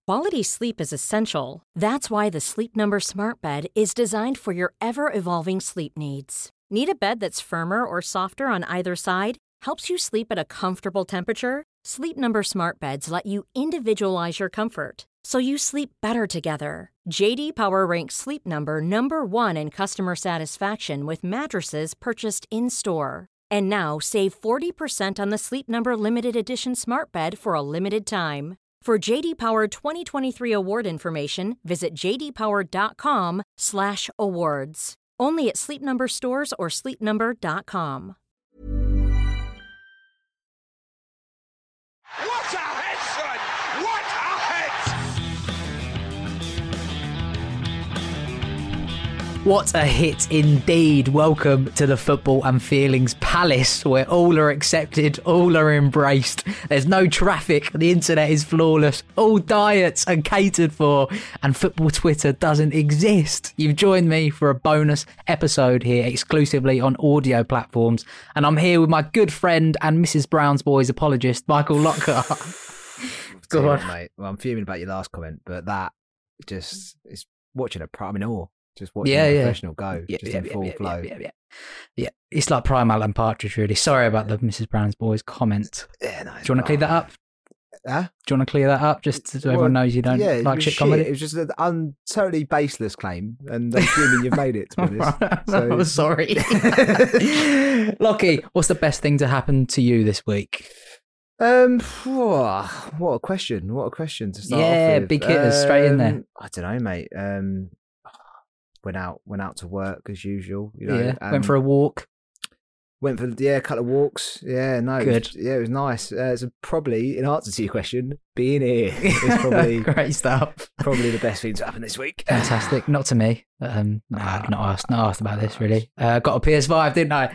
Quality sleep is essential. That's why the Sleep Number Smart Bed is designed for your ever-evolving sleep needs. Need a bed that's firmer or softer on either side? Helps you sleep at a comfortable temperature? Sleep Number Smart Beds let you individualize your comfort, so you sleep better together. J.D. Power ranks Sleep Number number 1 in customer satisfaction with mattresses purchased in-store. And now, save 40% on the Sleep Number Limited Edition Smart Bed for a limited time. For J.D. Power 2023 award information, visit jdpower.com/awards. Only at Sleep Number stores or sleepnumber.com. What a head, son! What a head! What a hit indeed. Welcome to the Football and Feelings Palace, where all are accepted, all are embraced. There's no traffic, the internet is flawless, all diets are catered for, and football Twitter doesn't exist. You've joined me for a bonus episode here exclusively on audio platforms, and I'm here with my good friend and Mrs. Brown's Boys apologist, Michael Lockhart. Go on, mate. Well, I'm fuming about your last comment, but that just is watching a prime in awe. Just watching a professional go, just in full flow. Yeah, it's like prime Alan Partridge, really. Sorry about the Mrs. Brown's Boys comment. Yeah, no, do you want to clear that up? Huh? Do you want to clear that up just so everyone knows you don't like shit comedy? It was just an totally baseless claim, and I'm assuming you've made it, to be honest. So... sorry. Lockie, what's the best thing to happen to you this week? What a question. What a question to start off with. Yeah, big hitters straight in there. I don't know, mate. Went out to work as usual. You know, went for a walk. Went for a couple of walks. Yeah, no, good. It was nice. So probably, in answer to your question, being here is probably great stuff. Probably the best thing to happen this week. Fantastic. Not to me. I've not asked about this really. Got a PS5, didn't I?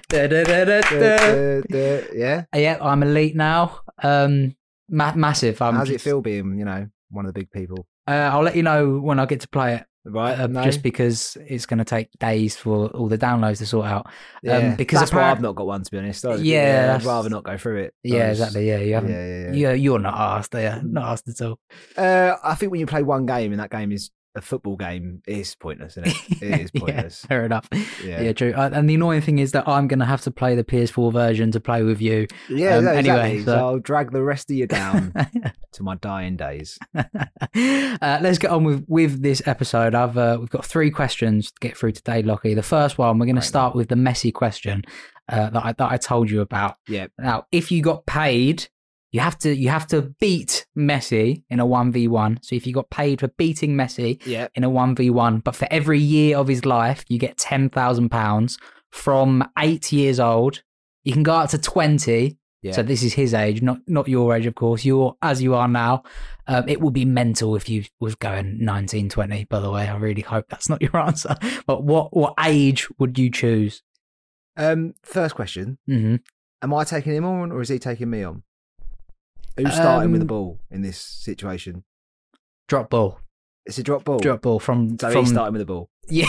Yeah, I'm elite now. Massive. How's it feel being, one of the big people? I'll let you know when I get to play it. Right, just because it's going to take days for all the downloads to sort out. Yeah, because that's why I've not got one, to be honest. I'd rather not go through it. Yeah, exactly. Yeah, you haven't. Yeah, you're not asked. Yeah, not asked at all. I think when you play one game and that game is a football game, it's pointless, isn't it? It is pointless. Yeah, fair enough. Yeah, true. And the annoying thing is that I'm going to have to play the PS4 version to play with you. Yeah, exactly. Anyway, so I'll drag the rest of you down to my dying days. Let's get on with this episode. We've got 3 questions to get through today, Lockie. The first one, we're going to start with the Messi question that I told you about. Yeah. Now, if you got paid, you have to beat Messi in a 1v1. So if you got paid for beating Messi in a 1v1, but for every year of his life, you get £10,000 from 8 years old. You can go up to 20. Yeah. So this is his age, not your age, of course. You're as you are now. It would be mental if you was going 19, 20, by the way. I really hope that's not your answer. But what age would you choose? First question. Mm-hmm. Am I taking him on or is he taking me on? Who's starting with the ball in this situation? Drop ball. It's a drop ball? Drop ball from... he's starting with the ball? Yeah.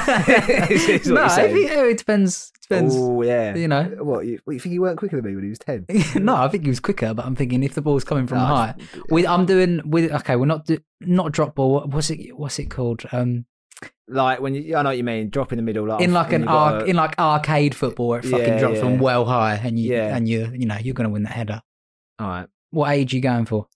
It depends. Oh, yeah. You know. What, you think he weren't quicker than me when he was 10? No, I think he was quicker, but I'm thinking if the ball's coming from high. We're not drop ball. What's it called? Like when I know what you mean, drop in the middle, like in arcade football where it fucking drops from well high, and you're going to win that header. All right. What age are you going for?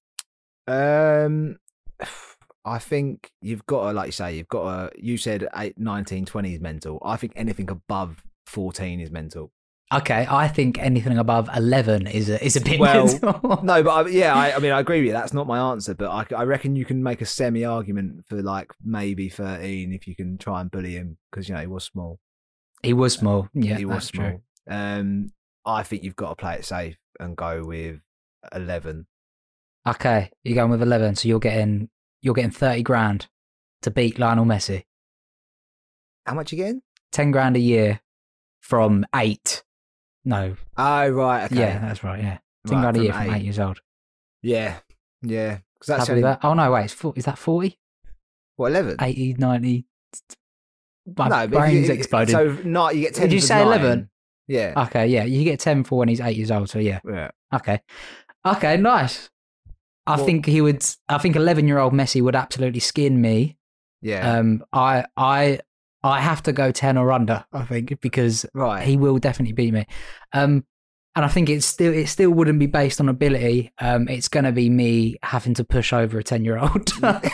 I think you've got to, like you say, you said 19, 20 is mental. I think anything above 14 is mental. Okay, I think anything above 11 is a bit mental. No, but I mean, I agree with you. That's not my answer, but I reckon you can make a semi-argument for like maybe 13 if you can try and bully him because, he was small. He was small. Yeah, he was small. True. I think you've got to play it safe and go with 11. Okay, you're going with 11, so you're getting 30 grand to beat Lionel Messi. How much you getting? 10 grand a year from 8. No. Oh, right. Okay. Yeah, that's right. Yeah. 10 grand a year from 8 years old. Yeah. Yeah. Because that's that. Oh, no, wait. Is that 40? What, 11? 80, 90. My brain's exploding. So, you get 10. Did you say 11? Yeah. Okay, yeah. You get 10 for when he's 8 years old. So, yeah. Yeah. Okay, nice. I think he would. I think 11-year-old Messi would absolutely skin me. Yeah. I have to go 10 or under. I think because he will definitely beat me. And I think it still wouldn't be based on ability. It's going to be me having to push over a 10-year-old.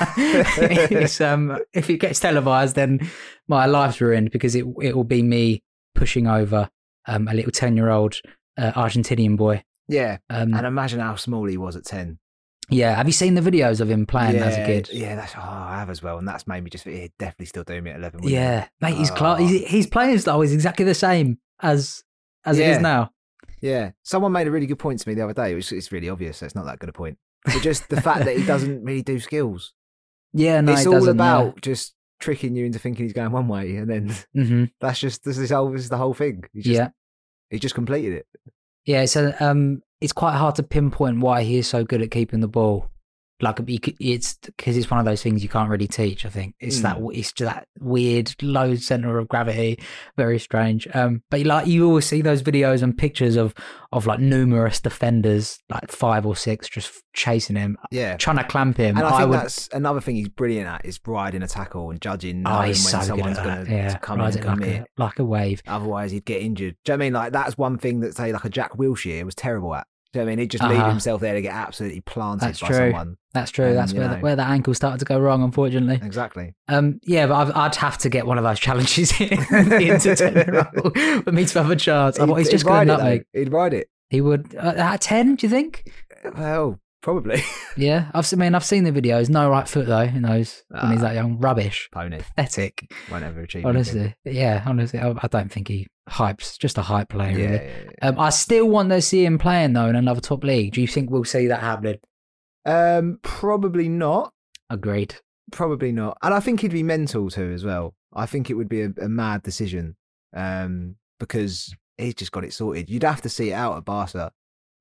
If it gets televised, then my life's ruined because it will be me pushing over a little 10-year-old Argentinian boy. Yeah, and imagine how small he was at 10. Yeah, have you seen the videos of him playing as a kid? Yeah, I have as well, and that's made me he'd definitely still do me at 11. Yeah, mate, his playing style is exactly the same as it is now. Yeah, someone made a really good point to me the other day. It's really obvious, so it's not that good a point. But just the fact that he doesn't really do skills. Yeah, no, it's all about just tricking you into thinking he's going one way, and then this is the whole thing. He just completed it. Yeah, so it's quite hard to pinpoint why he is so good at keeping the ball. Like it's because it's one of those things you can't really teach. I think it's that weird low center of gravity, very strange. But like you always see those videos and pictures of like numerous defenders, like 5 or 6, just chasing him, trying to clamp him. And I think that's another thing he's brilliant at is riding a tackle and judging. He's so someone's going to come in and commit like a wave. Otherwise, he'd get injured. Do you know what I mean? Like that's one thing that say like a Jack Wilshere was terrible at. Do you know what I mean? He'd just leave himself there to get absolutely planted by someone. That's true. That's where the ankle started to go wrong, unfortunately. Exactly. Yeah, but I'd have to get one of those challenges into 10-year-old for me to have a chance. He's just going to nutmeg. He'd ride it. He would. At 10, do you think? Well, probably. Yeah, I've seen the videos. No right foot though. Who knows when he's that young? Rubbish. Pony. Pathetic. Won't ever achieve. Honestly, I don't think he hypes. Just a hype player. Really. Yeah. I still want to see him playing though in another top league. Do you think we'll see that happening? Probably not. Agreed. Probably not. And I think he'd be mental too as well. I think it would be a mad decision. Because he's just got it sorted. You'd have to see it out at Barca.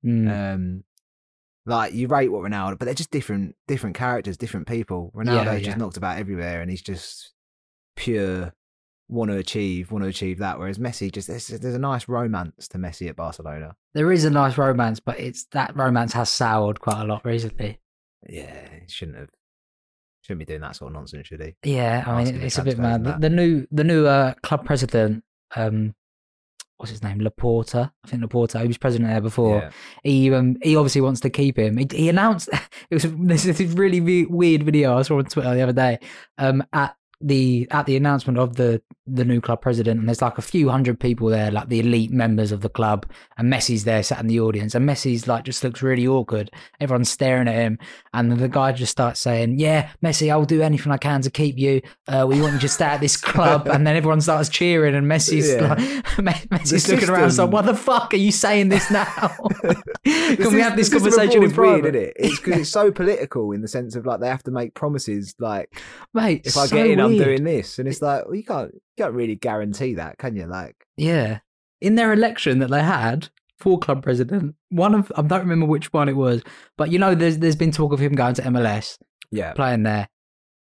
Like you rate what Ronaldo, but they're just different characters, different people. Ronaldo just knocked about everywhere, and he's just pure want to achieve that. Whereas Messi, there's a nice romance to Messi at Barcelona. There is a nice romance, but that romance has soured quite a lot recently. Yeah, he shouldn't be doing that sort of nonsense, should he? Yeah, I mean it's a bit mad. The new club president. What's his name? Laporta. I think Laporta. He was president there before. Yeah. He obviously wants to keep him. He announced this really weird video I saw on Twitter the other day. At the announcement of the new club president, and there's like a few hundred people there, like the elite members of the club, and Messi's there sat in the audience, and Messi's like just looks really awkward. Everyone's staring at him, and the guy just starts saying, "Yeah, Messi, I'll do anything I can to keep you. We want you to stay at this club." And then everyone starts cheering, and Messi's looking around, so what the fuck are you saying this now? Can we have this conversation in private? Weird, isn't it? It's because it's so political in the sense of like they have to make promises, like, mate, if I get in, I'm doing this, and it's like, well, you can't really guarantee that, can you? Like, yeah, in their election that they had for club president, I don't remember which one it was, but you know, there's been talk of him going to MLS, playing there.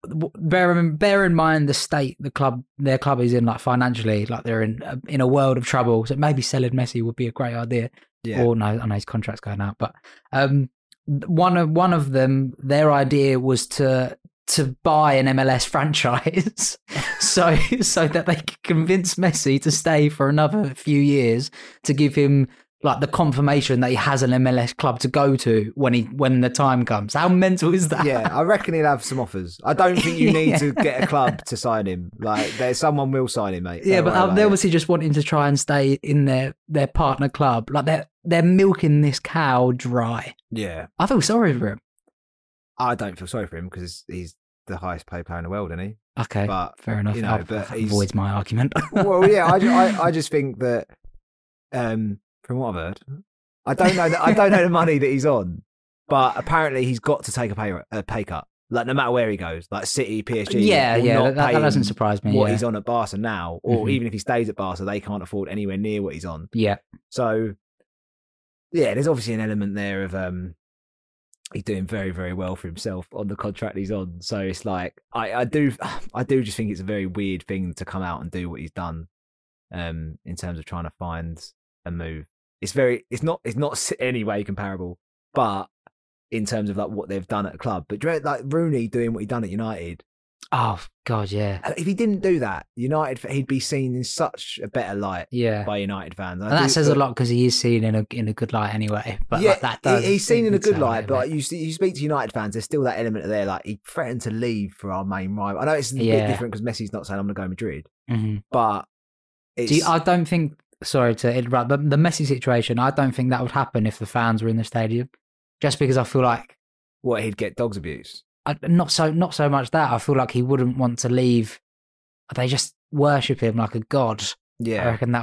Bear in mind the state their club is in, like financially, like they're in a world of trouble. So maybe selling Messi would be a great idea. Yeah. Or no, I know his contract's going out, but one of them, their idea was to buy an MLS franchise so that they could convince Messi to stay for another few years to give him like the confirmation that he has an MLS club to go to when the time comes. How mental is that? Yeah, I reckon he'll have some offers. I don't think you need to get a club to sign him. Like, someone will sign him, mate. Yeah, but they're obviously just wanting to try and stay in their partner club. Like they're milking this cow dry. Yeah, I feel sorry for him. I don't feel sorry for him because he's the highest paid player in the world, isn't he? Okay, but fair enough. But avoids my argument. Well, yeah, I just think that from what I've heard, I don't know the money that he's on, but apparently he's got to take a pay cut. Like no matter where he goes, like City, PSG. Yeah, that doesn't surprise me. What he's on at Barca now, or even if he stays at Barca, they can't afford anywhere near what he's on. Yeah. So, yeah, there's obviously an element there of he's doing very, very well for himself on the contract he's on. So it's like I do just think it's a very weird thing to come out and do what he's done, in terms of trying to find a move. It's not any way comparable, but in terms of like what they've done at the club. But do you know, like Rooney doing what he done at United. Oh God, yeah. If he didn't do that, United, he'd be seen in such a better light by United fans. And that says a lot because he is seen in a good light anyway. But yeah, like that does, he's seen in a good light. But you speak to United fans, there's still that element of there. Like he threatened to leave for our main rival. I know it's a bit different because Messi's not saying I'm going to go Madrid, but I don't think. Sorry to interrupt, but the Messi situation, I don't think that would happen if the fans were in the stadium. Just because I feel like he'd get dogs abuse. Not so much that. I feel like he wouldn't want to leave. They just worship him like a god. Yeah, I reckon that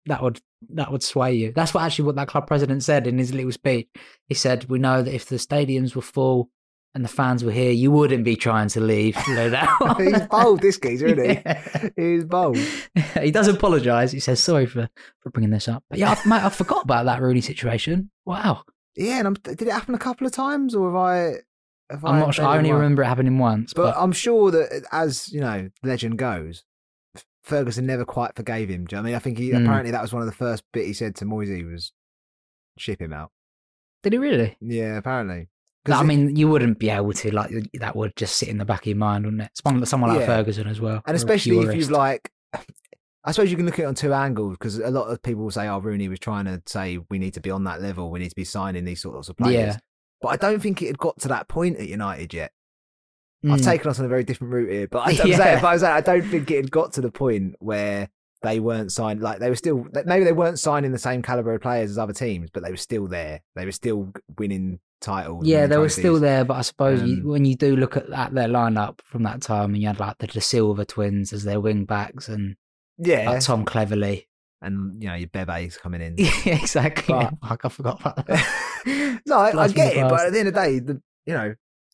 would sway you. That's what that club president said in his little speech. He said, "We know that if the stadiums were full and the fans were here, you wouldn't be trying to leave." You know that. He's bold, this geezer, isn't he? Yeah. He's bold. He does apologise. He says sorry for bringing this up. But yeah, mate, I forgot about that Rooney situation. Wow. Yeah, and did it happen a couple of times, or I'm not sure. I only remember it happening once. But I'm sure that, as you know, legend goes, Ferguson never quite forgave him. Do you know what I mean? I think apparently that was one of the first bit he said to Moisey was ship him out. Did he really? Yeah, apparently. I mean, you wouldn't be able to, like, that would just sit in the back of your mind, wouldn't it? Someone like Ferguson as well. And especially if you've like, I suppose you can look at it on two angles, because a lot of people will say, oh, Rooney was trying to say we need to be on that level, we need to be signing these sorts of players. Yeah. But I don't think it had got to that point at United yet. I've taken us on a very different route here, but I don't think it had got to the point where they weren't signed. Like, they were still, maybe they weren't signing the same caliber of players as other teams, but they were still there. They were still winning titles. Yeah, they were still there, but I suppose when you do look at their lineup from that time, and you had like the De Silva twins as their wing backs, and like Tom Cleverley. And, you know, your Bebe's coming in. Yeah, exactly. But, I forgot about that. No, I get it, but at the end of the day, you know,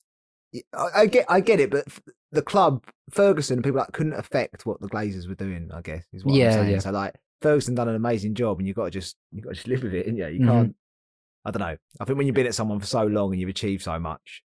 I get it, but the club, Ferguson, and people like couldn't affect what the Glazers were doing, I guess, is what I'm saying. Yeah. So, like, Ferguson done an amazing job, and you've got to just live with it, and you can't, I don't know. I think when you've been at someone for so long and you've achieved so much,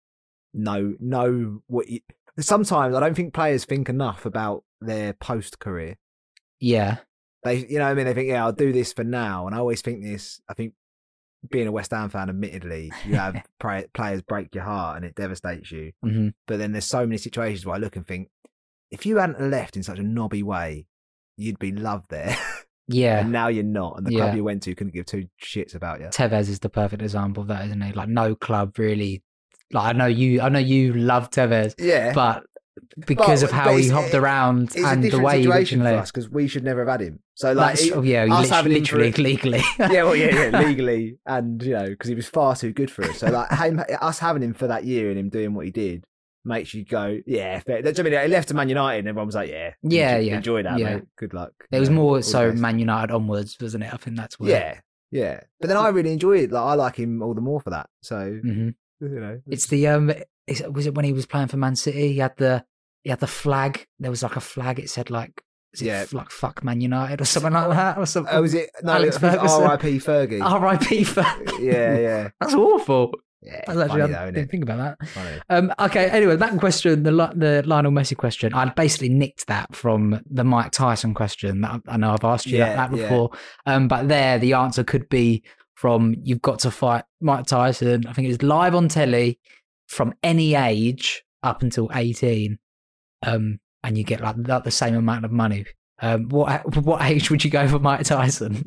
know what you... Sometimes I don't think players think enough about their post-career. Yeah. They, you know what I mean? They think, yeah, I'll do this for now. And I always think this, I think being a West Ham fan, admittedly, you have players break your heart and it devastates you. Mm-hmm. But then there's so many situations where I look and think, if you hadn't left in such a knobby way, you'd be loved there. Yeah. And now you're not. And the club you went to couldn't give two shits about you. Tevez is the perfect example of that, isn't he? Like, no club really, like, I know you love Tevez. Yeah. But because of how he hopped around and the way he originally left. Because we should never have had him. So like, literally legally. Legally, and you know, because he was far too good for us. So like, us having him for that year and him doing what he did makes you go, yeah. Fair. I mean, he left to Man United, and everyone was like, enjoy that, mate. Good luck. It was more so Man United onwards, wasn't it? I think that's where. Yeah. But then I really enjoy it. Like, I like him all the more for that. So you know, it's the was it when he was playing for Man City? He had the flag. There was like a flag. It said like, like fuck Man United or something like that, or something. Oh, was it? No, Alex Ferguson. R.I.P. Fergie. R.I.P. Fergie. Yeah. That's awful. Yeah, that's actually, I didn't think about that. Okay, anyway, that question, the Lionel Messi question, I basically nicked that from the Mike Tyson question. That I know I've asked you that before. But there, the answer could be from You've Got to Fight Mike Tyson. I think it was live on telly from any age up until 18. And you get like the same amount of money. What age would you go for Mike Tyson?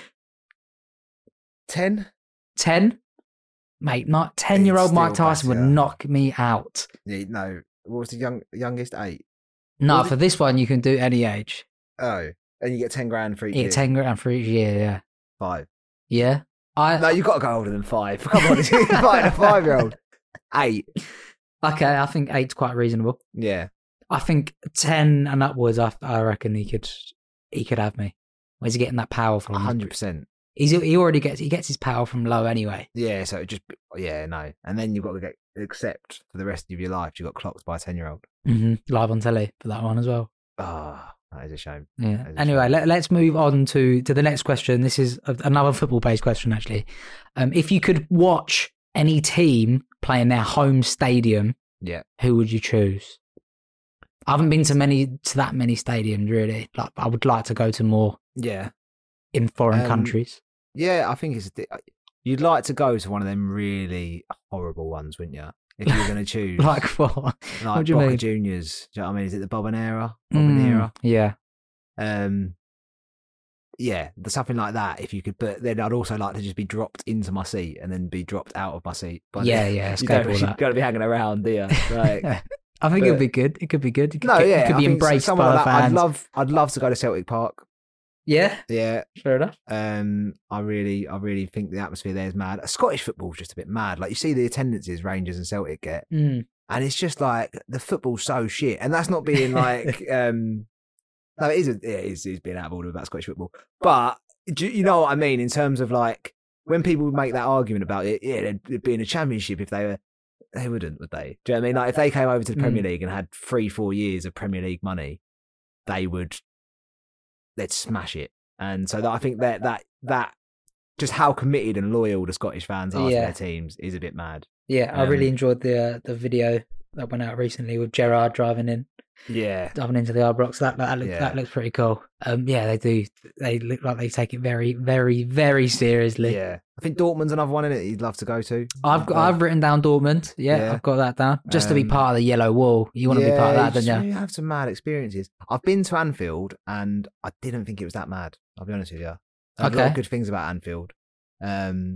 10? 10? Mate, 10-year-old Mike Tyson would knock me out. Yeah, no. What was the youngest? 8? No, for this one, you can do any age. Oh, and you get 10 grand for each year? Yeah, 10 grand for each year, yeah. 5? Yeah. No, you've got to go older than 5. Come on, you're fighting a 5-year-old. 8. Okay, I think 8's quite reasonable. Yeah. I think 10 and upwards, I reckon he could have me. Where's he getting that power from? 100%. He already gets his power from low anyway. Yeah, so no. And then you've got to accept for the rest of your life you've got clocked by a 10-year-old. Mm-hmm. Live on telly for that one as well. That is a shame. Yeah. Anyway, let's move on to the next question. This is another football-based question, actually. If you could watch any team play in their home stadium, who would you choose? I haven't been to that many stadiums, really. Like, I would like to go to more. Yeah. In foreign countries. Yeah, I think You'd like to go to one of them really horrible ones, wouldn't you? If you were going to choose. Like what? Like What do you Boca mean? Juniors. Do you know what I mean? Is it the Bobanera? Bobanera? Yeah. Yeah, there's something like that. If you could, but then I'd also like to just be dropped into my seat and then be dropped out of my seat. But Yeah. you Escape all that. got to be hanging around, do you? Like, I think but- it'd be good. It could be good. It could, it could be embraced by the fans. I'd love to go to Celtic Park. Yeah. Yeah. Fair enough. I really think the atmosphere there is mad. Scottish football's just a bit mad. Like you see the attendances Rangers and Celtic get, and it's just like the football's so shit. And that's not being like, no, it is being out of order about Scottish football. But do you know what I mean in terms of like when people make that argument about it? Yeah, they'd be in a championship if they were. They wouldn't, would they? Do you know what I mean? Like if they came over to the Premier League and had 3-4 years of Premier League money, they'd smash it. And so I think that just how committed and loyal the Scottish fans are to their teams is a bit mad. Yeah, I really enjoyed the video that went out recently with Gerrard driving into the Ibrox. That looks pretty cool. They do. They look like they take it very, very, very seriously. Yeah, I think Dortmund's another one in it. You'd love to go to. I've written down Dortmund. Yeah, I've got that down. Just to be part of the yellow wall. You want to be part of that, don't you? You have some mad experiences. I've been to Anfield and I didn't think it was that mad. I'll be honest with you. I have a lot of good things about Anfield, and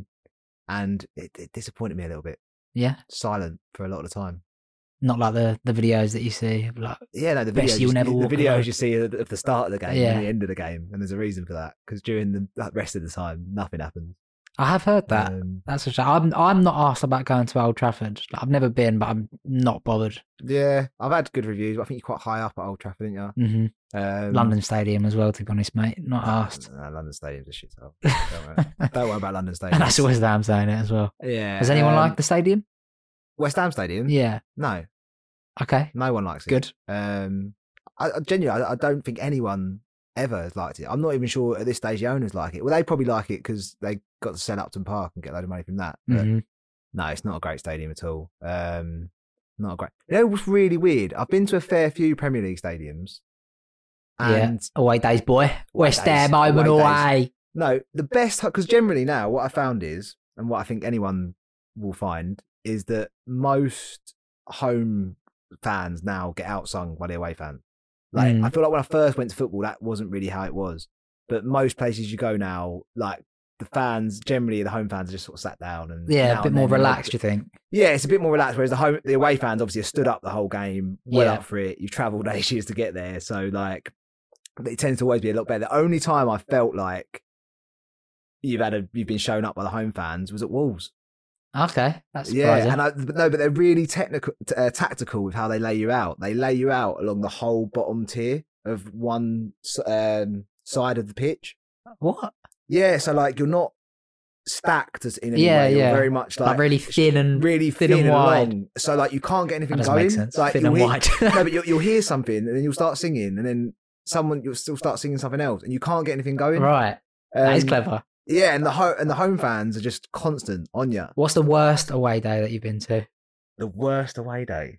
it disappointed me a little bit. Yeah, silent for a lot of the time. Not like the videos that you see. Like, the videos you'll never walk the videos alone. you see at the start of the game and the end of the game, and there's a reason for that because during the rest of the time, nothing happens. I have heard that. That's a shame. I'm not asked about going to Old Trafford. Like, I've never been, but I'm not bothered. Yeah, I've had good reviews. But I think you're quite high up at Old Trafford, aren't you? Mm-hmm. London Stadium as well, to be honest, mate. Not asked. London Stadium's a shithole. Don't worry about London Stadium. And that's West Ham saying it as well. Yeah. Does anyone like the stadium? West Ham Stadium? Yeah. No. Okay. No one likes it. Good. I genuinely, I don't think anyone ever has liked it. I'm not even sure at this stage the owners like it. Well, they probably like it because they got to sell Upton Park and get a load of money from that. But no, it's not a great stadium at all. Not a great. You know what's really weird? I've been to a fair few Premier League stadiums. And away days, boy. West Ham, home and away. No, the best, because generally now what I found is, and what I think anyone will find, is that most home fans now get outsung by the away fans. Like I feel like when I first went to football, that wasn't really how it was. But most places you go now, like the fans, generally the home fans are just sort of sat down and a bit more relaxed. You think? Yeah, it's a bit more relaxed. Whereas the away fans obviously have stood up the whole game, up for it. You've travelled ages to get there, so like it tends to always be a lot better. The only time I felt like you've been shown up by the home fans was at Wolves. Okay, that's surprising. Yeah, but they're really tactical with how they lay you out. They lay you out along the whole bottom tier of one side of the pitch. What? Yeah, so like you're not stacked in any way. You're very much like really thin and wide. Long. So like you can't get anything that going. Make sense. Like thin and wide. No, but you'll hear something and then you'll start singing and then you'll still start singing something else and you can't get anything going. Right, that is clever. Yeah, and the home fans are just constant on you. What's the worst away day that you've been to? The worst away day?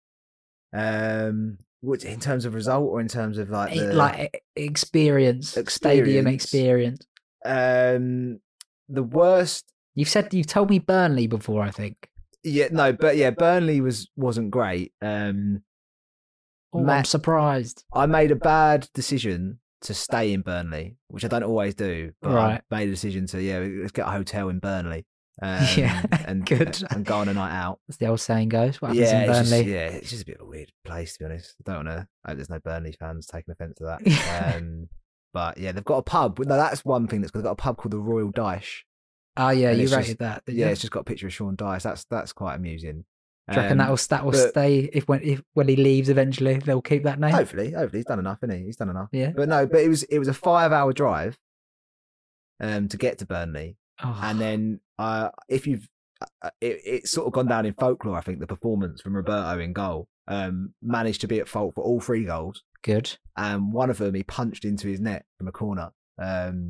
Which in terms of result or in terms of like experience, stadium experience? The worst. You've told me Burnley before, I think. Yeah, no, but yeah, Burnley wasn't great. I'm surprised. I made a bad decision to stay in Burnley, which I don't always do, but I made a decision to let's get a hotel in Burnley. And good. And go on a night out. As the old saying goes. What happens in Burnley? It's just a bit of a weird place, to be honest. I don't want to. I hope there's no Burnley fans taking offence to that. But yeah, they've got a pub. No, that's one thing. They've got a pub called the Royal Dyche. Oh yeah, you rated that. Yeah, it's just got a picture of Sean Dyche. That's quite amusing. Do you reckon that will stay if when he leaves eventually they'll keep that name? Hopefully he's done enough, isn't he? He's done enough. Yeah. But no, it was a 5-hour drive, to get to Burnley, and then if you've it's sort of gone down in folklore. I think the performance from Roberto in goal managed to be at fault for all 3 goals. Good. And one of them he punched into his net from a corner.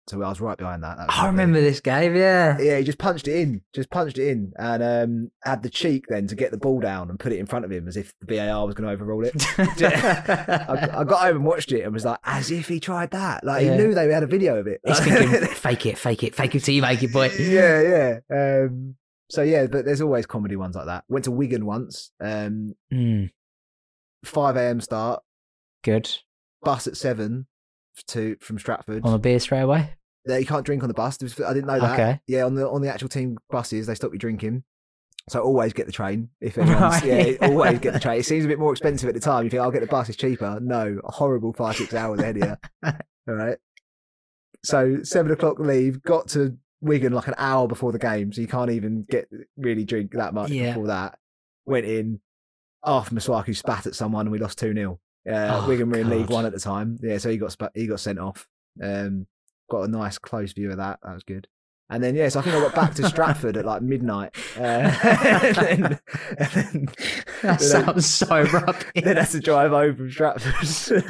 So I was right behind that. I remember this game, yeah. Yeah, he just punched it in, and had the cheek then to get the ball down and put it in front of him as if the VAR was going to overrule it. I got home and watched it and was like, as if he tried that. Like, he knew they had a video of it. He's thinking, fake it till you make it, boy. Yeah. So, yeah, but there's always comedy ones like that. Went to Wigan once. 5 a.m. start. Good. Bus at 7 from Stratford. On a beer straight away? Yeah, you can't drink on the bus. I didn't know that. Okay. Yeah, on the actual team buses, they stop you drinking. So always get the train. If anyone's, always get the train. It seems a bit more expensive at the time. You think, I'll get the bus, it's cheaper. No, a horrible 5-6 hours ahead of you. All right. So 7 o'clock leave, got to Wigan like an hour before the game, so you can't even really drink that much before that. Went in, Arthur Masuaku spat at someone and we lost 2-0. Wigan were in League One at the time. Yeah, so he got sent off. Got a nice close view of that. That was good. And then, so I think I got back to Stratford at like midnight. That sounds so rubbish. Then had to drive home from Stratford. So,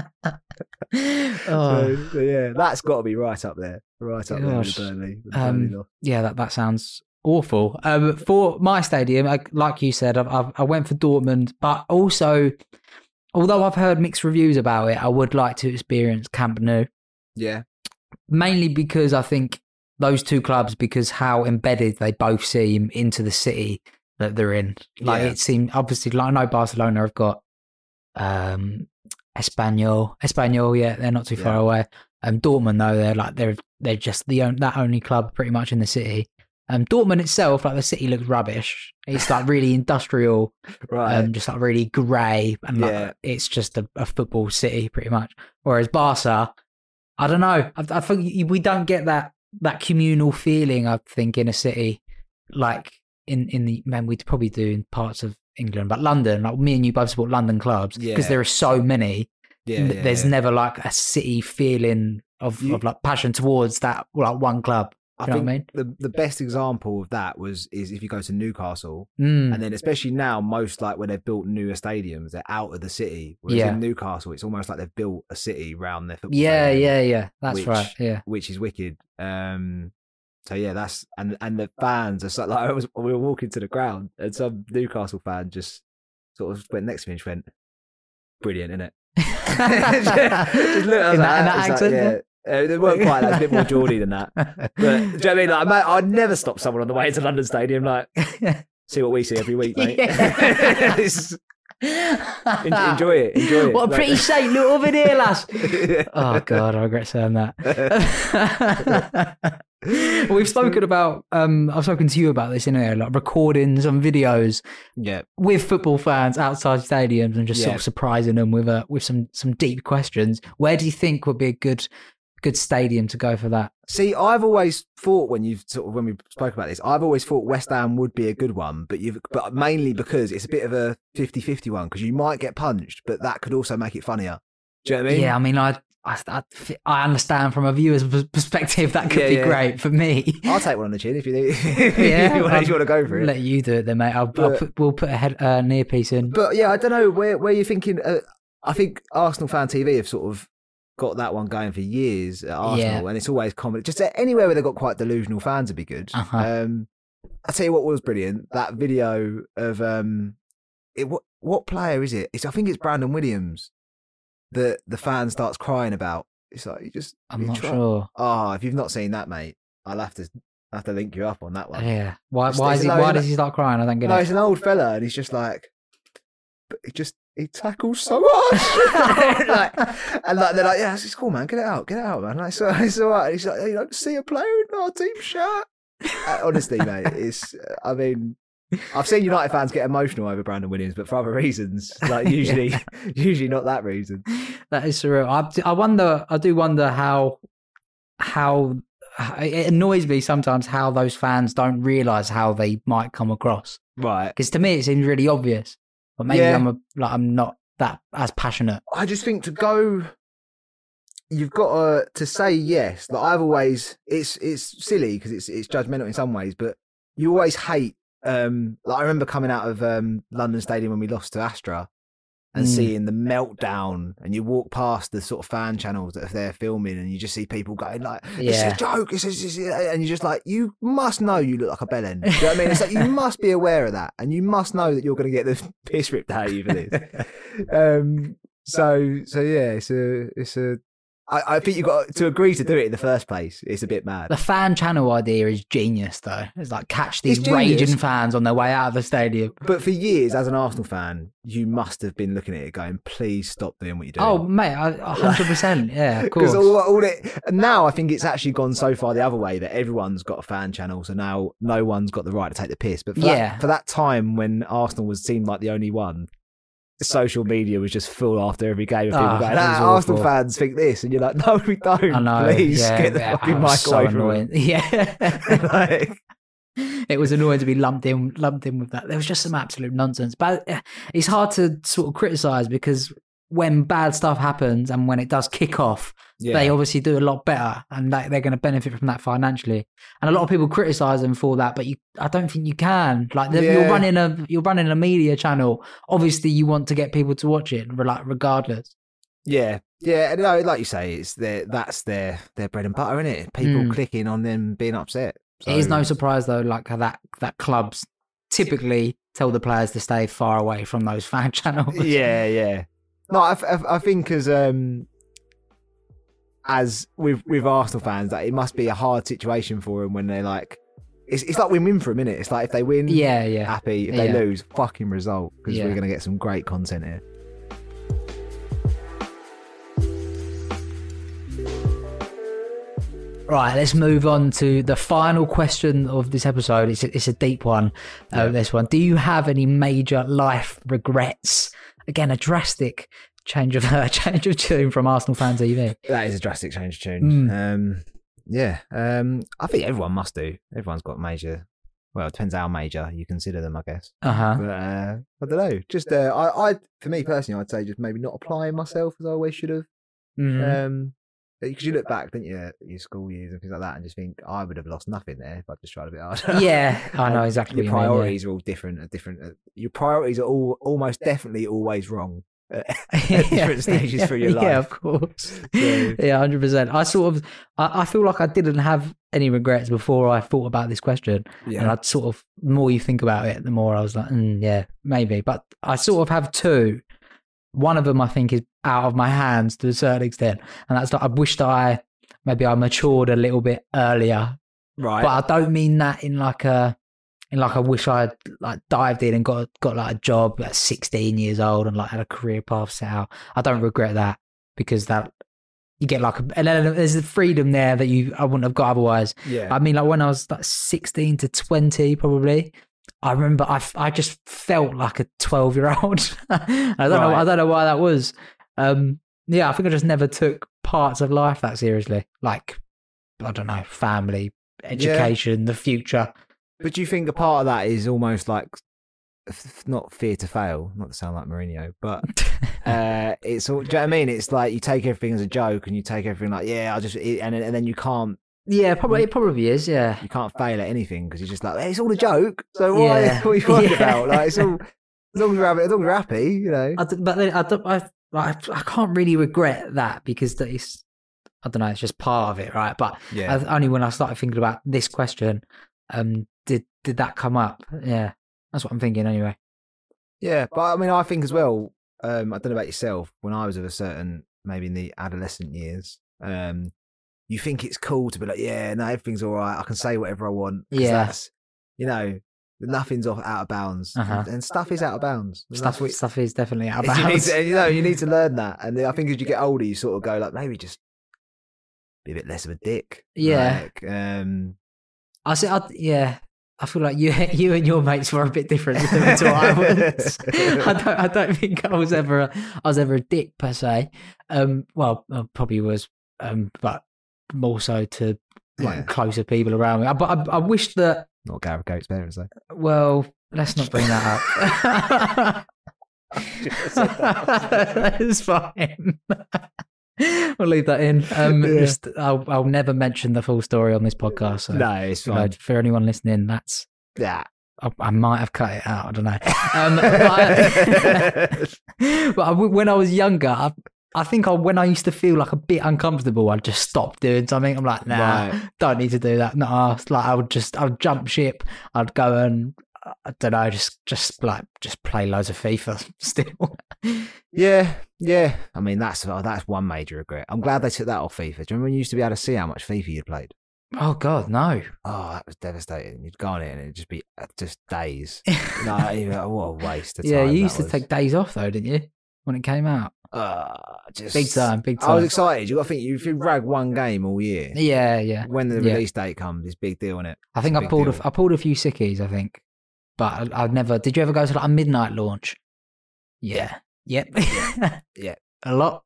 that's got to be right up there. Right up there with Burnley. Yeah, that sounds awful. For my stadium, like you said, I went for Dortmund, but also, although I've heard mixed reviews about it, I would like to experience Camp Nou. Yeah. Mainly because I think those two clubs, because how embedded they both seem into the city that they're in. Like it seemed, obviously, like I know Barcelona have got Espanyol, they're not too far away. Dortmund though, they're just that only club pretty much in the city. Dortmund itself, like the city looks rubbish. It's like really industrial, right? Just like really grey, and like, it's just a football city pretty much. Whereas Barca, I don't know. I think we don't get that communal feeling, I think, in a city like we'd probably do in parts of England, but London, like me and you both support London clubs because there are so many. There's never like a city feeling of like passion towards that like one club. I think what I mean? The best example of that is if you go to Newcastle, and then especially now, most like when they've built newer stadiums, they're out of the city. Whereas in Newcastle, it's almost like they've built a city around their football. Yeah. That's right. Yeah, which is wicked. So that's and the fans are so, like we were walking to the ground, and some Newcastle fan just sort of went next to me and just went, "Brilliant, isn't it?" Just look at that accent. They weren't quite that. It's a bit more Geordie than that. But do you know what I mean? Like, I'd never stop someone on the way to London Stadium. Like, see what we see every week, mate. Enjoy it. What a pretty shape, look over there, lass. Oh God, I regret saying that. Well, we've spoken about. I've spoken to you about this in here, like recording some videos, with football fans outside stadiums and just sort of surprising them with some deep questions. Where do you think would be a good stadium to go for that? See, I've always thought when we spoke about this, I've always thought West Ham would be a good one, but mainly because it's a bit of a 50-50 one, because you might get punched, but that could also make it funnier. Do you know what I mean? Yeah, I mean, I understand from a viewer's perspective that could be great for me. I'll take one on the chin if you need. if you want to go for it. Let you do it then, mate. We'll put a near piece in. But yeah, I don't know where you're thinking. I think Arsenal Fan TV have sort of got that one going for years at Arsenal, and it's always comedy. Just anywhere where they've got quite delusional fans would be good. I'll tell you what was brilliant. That video of what player is it? I think it's Brandon Williams that the fan starts crying about. It's like I'm not sure. Oh, if you've not seen that, mate, I'll have to link you up on that one. Yeah. Why does he start crying? I don't get it. No, he's an old fella, and he's just like, he tackles so much. and they're like, yeah, it's cool, man. Get it out, man. Like, it's all right. He's like, see a player in our team shirt. Honestly, mate, I mean, I've seen United fans get emotional over Brandon Williams, but for other reasons, like usually not that reason. That is surreal. I do wonder how it annoys me sometimes how those fans don't realise how they might come across. Right. Because to me, it seems really obvious. But maybe I'm not that as passionate. I just think you've got to say yes. Like I've always, it's silly because it's judgmental in some ways, but you always hate. Like I remember coming out of London Stadium when we lost to Astra, and seeing the meltdown, and you walk past the sort of fan channels that they're filming, and you just see people going like, "It's a joke," and you're just like, you must know you look like a bellend. Do you know what I mean? It's like you must be aware of that, and you must know that you're going to get the piss ripped out of you for this. So yeah, it's a. I think you've got to agree to do it in the first place. It's a bit mad. The fan channel idea is genius, though. It's like catch these raging fans on their way out of the stadium. But for years, as an Arsenal fan, you must have been looking at it going, please stop doing what you're doing. Oh, mate, 100%. Yeah, of course. Because now I think it's actually gone so far the other way that everyone's got a fan channel, so now no one's got the right to take the piss. But for that time when Arsenal seemed like the only one, social media was just full after every game of people going, Arsenal fans think this, and you're like, no, we don't. I know. Please get the fucking mic so away annoying. from Yeah. like, it was annoying to be lumped in with that. There was just some absolute nonsense. But it's hard to sort of criticise because when bad stuff happens and when it does kick off, they obviously do a lot better, and they're going to benefit from that financially. And a lot of people criticise them for that, but I don't think you can. Like you're running a media channel. Obviously, you want to get people to watch it, like regardless. Yeah, and like you say, that's their bread and butter, isn't it? People clicking on them being upset. So. It is no surprise though, like that clubs typically tell the players to stay far away from those fan channels. Yeah. No, I think as with Arsenal fans, that it must be a hard situation for them when they're like, it's like win-win for a minute. It's like if they win, happy. If they lose, fucking result, because we're going to get some great content here. Right, let's move on to the final question of this episode. It's a deep one. This one. Do you have any major life regrets? Again, a drastic change of tune from Arsenal Fan TV. That is a drastic change of tune. I think everyone must do. Everyone's got major. Well, it depends how major you consider them, I guess. But I don't know. Just I for me personally, I'd say just maybe not applying myself as I always should have. Because you look back, don't you, at your school years and things like that, and just think, I would have lost nothing there if I just tried a bit harder. Yeah, I know exactly. Your priorities are all different. Your priorities are almost definitely always wrong at different stages through your life. Yeah, of course. Yeah, 100%. I feel like I didn't have any regrets before I thought about this question. Yeah. And I'd sort of, the more you think about it, the more I was like, yeah, maybe. But I sort of have two. One of them, I think, is out of my hands to a certain extent, and that's like I wish that I matured a little bit earlier. Right. But I don't mean that in like I wish I had like dived in and got like a job at 16 years old and like had a career path set out. I don't regret that because that you get like and then there's the freedom there that I wouldn't have got otherwise. Yeah. I mean, like when I was like 16 to 20, probably. I remember I just felt like a 12-year-old. I don't know why that was. I think I just never took parts of life that seriously. Like, I don't know, family, education, the future. But do you think a part of that is almost like not fear to fail, not to sound like Mourinho, but it's all, do you know what I mean? It's like you take everything as a joke and you take everything like, and then you can't. Yeah, probably. It probably is. Yeah, you can't fail at anything because you're just like, hey, it's all a joke. So what are you worried about? Like, it's all as long as we're happy, you know. I can't really regret that because it's, I don't know, it's just part of it, right? But only when I started thinking about this question, did that come up? Yeah, that's what I'm thinking anyway. Yeah, but I mean, I think as well. I don't know about yourself. When I was of a certain, maybe in the adolescent years, you think it's cool to be like, yeah, no, everything's all right. I can say whatever I want. Yeah. That's, nothing's out of bounds. And stuff is out of bounds. Stuff is definitely out of bounds. You need to learn that. And I think as you get older, you sort of go like, maybe just be a bit less of a dick. Yeah. I feel like you and your mates were a bit different to what I was. I don't think I was ever a dick per se. Well, I probably was, but more so to closer people around me. But I wish that. Not Gareth Gates' parents, though. Well, let's not bring that up. It's fine. We'll leave that in. I'll never mention the full story on this podcast. So, no, it's fine. For anyone listening, that's I might have cut it out. I don't know. When I was younger, I think when I used to feel like a bit uncomfortable, I'd just stop doing something. I'm like, nah, don't need to do that. Nah, it's like I would jump ship. I'd go and I don't know, just play loads of FIFA still. Yeah. I mean, that's one major regret. I'm glad they took that off FIFA. Do you remember when you used to be able to see how much FIFA you'd played? Oh God, no. Oh, that was devastating. You'd go on it and it'd just be just days. No, what a waste of time. Yeah, you used to take days off though, didn't you? When it came out. Just big time. I was excited. You got to think, if you rag one game all year. Yeah. When the release date comes, it's a big deal, isn't it? I think I pulled a few sickies, I think. But I've never. Did you ever go to like a midnight launch? Yeah. Yep. Yeah. A lot.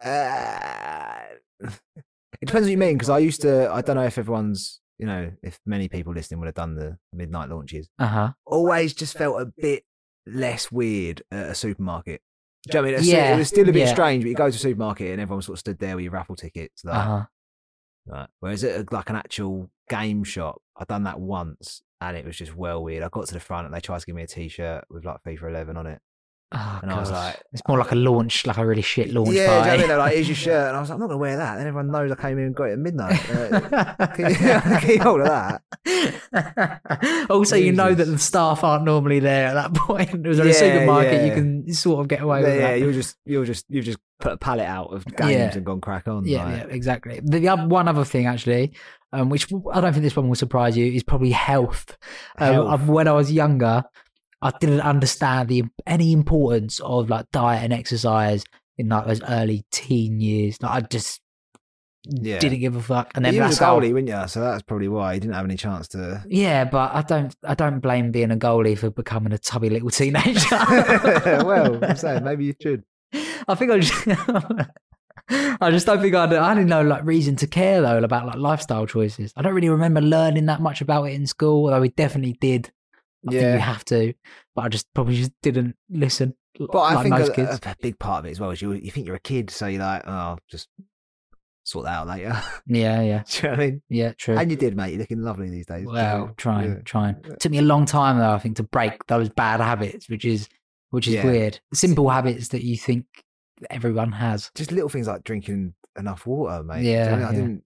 It depends what you mean, because I used to. I don't know if everyone's. If many people listening would have done the midnight launches. Always just felt a bit less weird at a supermarket. Do you know what I mean? It was still a bit strange, but you go to a supermarket and everyone sort of stood there with your raffle tickets. Right. Whereas at like an actual game shop, I've done that once and it was just well weird. I got to the front and they tried to give me a T-shirt with like FIFA 11 on it. Oh, and God. I was like, it's more like a launch, like a really shit launch party. Do you know what I mean? They're like, here's your shirt. And I was like, I'm not going to wear that. Then everyone knows I came in and got it at midnight. Can you hold of that? Also, Jesus. You know that the staff aren't normally there at that point. It was at a supermarket, you can sort of get away with that. You've just put a pallet out of games and gone crack on. Yeah, exactly. One other thing, actually, which I don't think this one will surprise you, is probably health. When I was younger, I didn't understand any importance of like diet and exercise in like those early teen years. Like, I just didn't give a fuck. And then you were a goalie, weren't you? So that's probably why you didn't have any chance to. Yeah, but I don't blame being a goalie for becoming a tubby little teenager. Well, I'm saying maybe you should. I think I just don't think I didn't know like reason to care though about like lifestyle choices. I don't really remember learning that much about it in school, although we definitely did. I think you have to, but I probably didn't listen. But I think a big part of it as well is you think you're a kid, so you're like, oh, just sort that out later. Yeah. Do you know what I mean? Yeah, true. And you did, mate. You're looking lovely these days. Well, trying. It took me a long time though, I think, to break those bad habits, which is weird. Simple habits that you think everyone has. Just little things like drinking enough water, mate. Yeah. I didn't.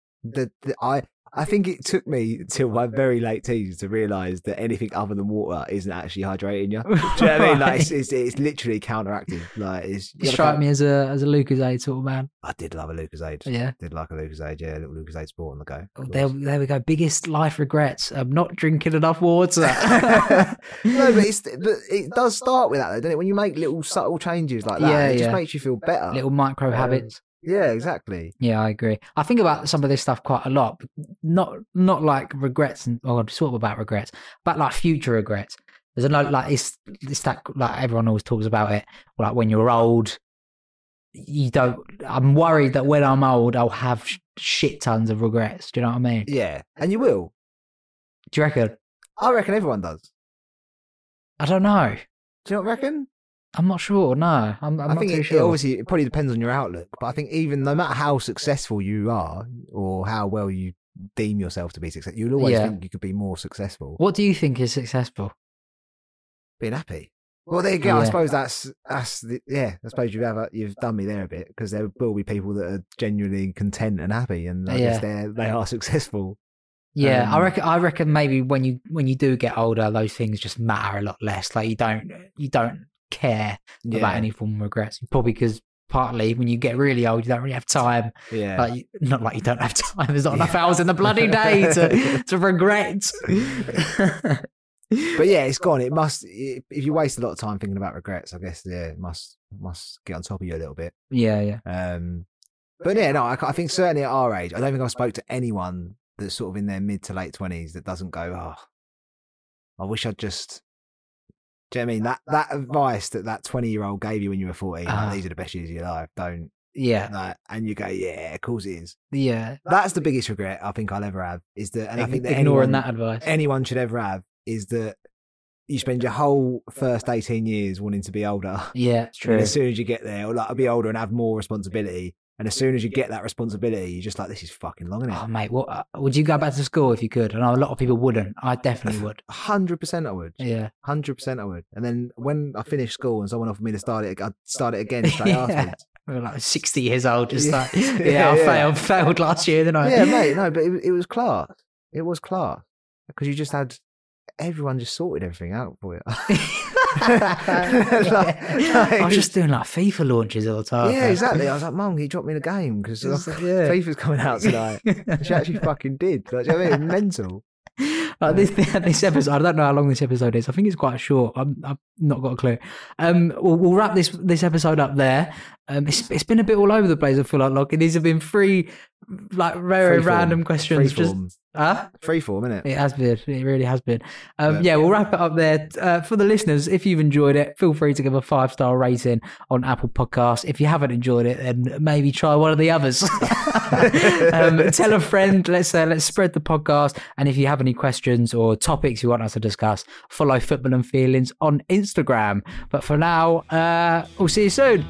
I think it took me till my very late teens to realise that anything other than water isn't actually hydrating you. Do you know what I mean? Like it's literally counteractive. Like you strike me as a Lucozade sort of man. I did love a Lucozade. Yeah, did like a Lucozade. Yeah, a little Lucozade Sport on the go. Oh, there we go. Biggest life regrets: not drinking enough water. No, but it does start with that, though, doesn't it? When you make little subtle changes like that, it just makes you feel better. Little micro habits. Yeah, exactly. Yeah, I agree. I think about some of this stuff quite a lot. Not like regrets, sort of about regrets, but like future regrets. There's a lot like it's that like everyone always talks about it. Like when you're old, you don't. I'm worried that when I'm old, I'll have shit tons of regrets. Do you know what I mean? Yeah, and you will. Do you reckon? I reckon everyone does. I don't know. Do you not reckon? I'm not sure. No, I'm not too sure. Obviously, it probably depends on your outlook, but I think even no matter how successful you are or how well you deem yourself to be successful, you'll always think you could be more successful. What do you think is successful? Being happy. Well, there you go. I suppose I suppose you've done me there a bit, because there will be people that are genuinely content and happy, and I guess they are successful. Yeah, I reckon maybe when you do get older, those things just matter a lot less. Like you don't care about any form of regrets. Probably because partly when you get really old, you don't really have time. Yeah, like, not like you don't have time. There's not enough hours in the bloody day to regret. But yeah, it's gone. It must. If you waste a lot of time thinking about regrets, I guess it must get on top of you a little bit. Yeah. But yeah, no, I think certainly at our age, I don't think I've spoke to anyone that's sort of in their mid to late 20s that doesn't go, oh, I wish I'd just. Do you know what I mean? That advice that 20-year-old gave you when you were 14, like, these are the best years of your life. Don't. Yeah. Like, and you go, yeah, of course it is. Yeah. That's the biggest regret I think I'll ever have, is that, and I think that ignoring that advice anyone should ever have, is that you spend your whole first 18 years wanting to be older. Yeah, it's true. And as soon as you get there, or like, I'll be older and have more responsibility, And as soon as you get that responsibility, you're just like, this is fucking long, isn't it? Oh, mate, what would you go back to school if you could? I know a lot of people wouldn't. I definitely would. 100% I would. Yeah. 100% I would. And then when I finished school and someone offered me to start it, I'd start it again straight afterwards. We were like 60 years old, just like, I failed last year, didn't I? Yeah, mate, no, but it was class. It was class. Because you just had, everyone just sorted everything out for you. I was just doing like FIFA launches all the time. Yeah, exactly. I was like, Mum, can you drop me in a game? Because FIFA's coming out tonight. She actually fucking did. Like, do you know what I mean? Mental. This episode, I don't know how long this episode is. I think it's quite short. I've not got a clue. We'll wrap this episode up there. It's been a bit all over the place. I feel like these have been three like very random questions. Freeform, innit? It has been. It really has been. We'll wrap it up there. For the listeners, if you've enjoyed it, feel free to give a 5-star rating on Apple Podcasts. If you haven't enjoyed it, then maybe try one of the others. Tell a friend. Let's spread the podcast. And if you have any questions or topics you want us to discuss, follow Football and Feelings on Instagram. But for now, we'll see you soon.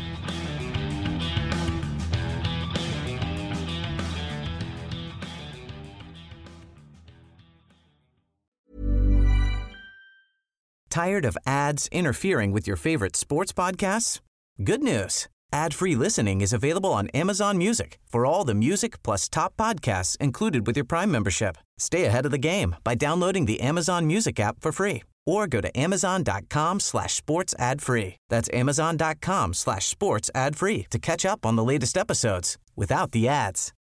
Tired of ads interfering with your favorite sports podcasts? Good news. Ad-free listening is available on Amazon Music for all the music plus top podcasts included with your Prime membership. Stay ahead of the game by downloading the Amazon Music app for free or go to amazon.com/sports ad free. That's amazon.com/sports ad free to catch up on the latest episodes without the ads.